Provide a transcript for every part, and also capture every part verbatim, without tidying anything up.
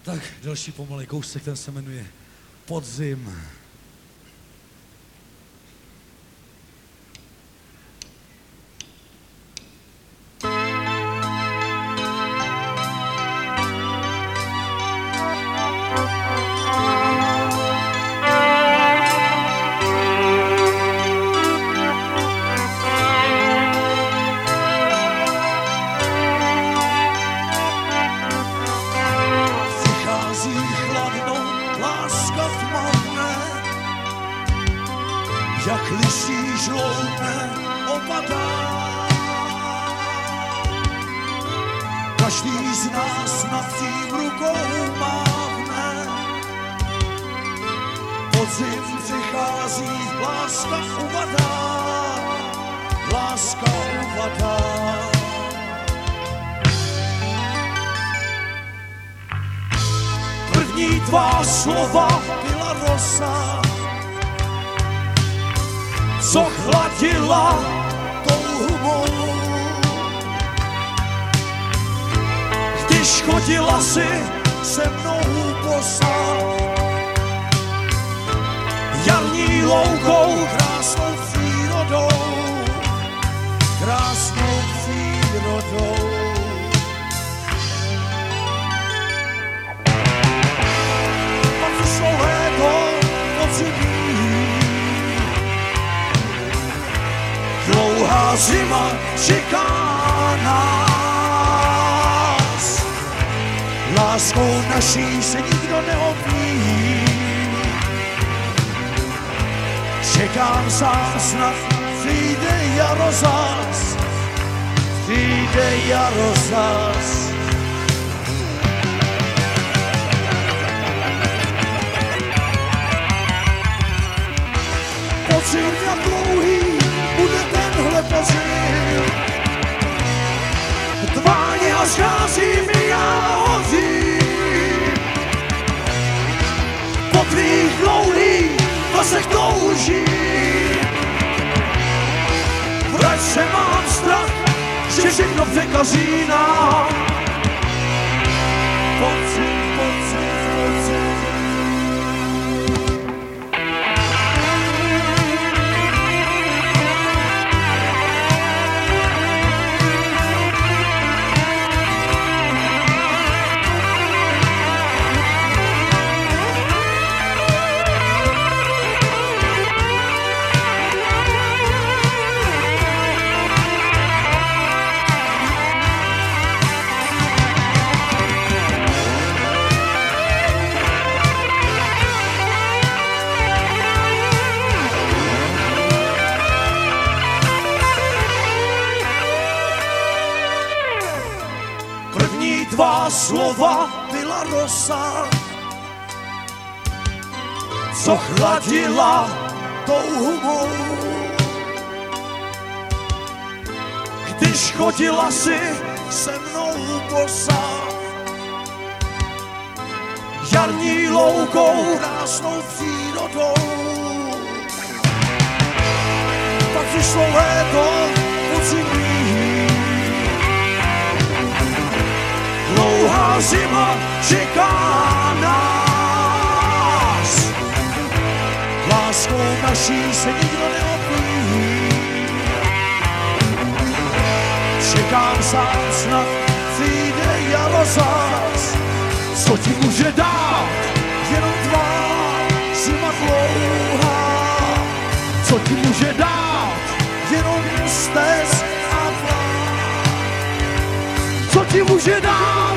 Tak další pomalej kousek, ten se jmenuje Podzim. Jak liší žloutne opadá. Každý z nás nad tím rukou mávne. Podzim přichází, láska uvadá, láska uvadá. První tvá slova byla rosa, co chladila touhu mou. Když chodila si se mnou bosa, jarní loukou, krásnou přírodou, krásnou přírodou. Pak přišlo léto podzimí, dlouhá zima čeká nás. Láskou naší se nikdo neopíjí. Čekám sám, snad přijde jaro zas, přijde jaro zas. Podzim jak dlouhý bude tenhle podzim, tváně a schází mi já hořím. Po tvých dlouhých vlasech toužím. Vrať se, mám strach, že všechno překazí nám. Podzim, podzim, podzim. Tvá slova byla rosa, co chladila touhu mou. Když chodila si se mnou bosa, jarní loukou, krásnou přírodou. Pak přišlo léto podzimí, dlouhá zima čeká nás. Láskou naší se nikdo neopíjí. Čekám sám, snad přijde jaro zas. Co ti může dát jenom tvá zima dlouhá? Co ti může dát jenom stes a vlád? Co ti může dát?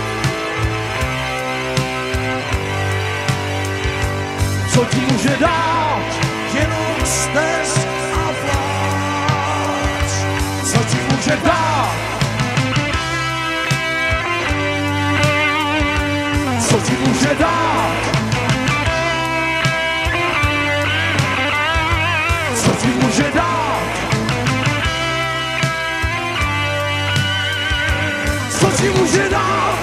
Co ti může dát? Jenom stes a pláč. Co ti může dát? Co ti může dát? Co ti může dát? Co ti může dát?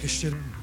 Tak ještě jednou.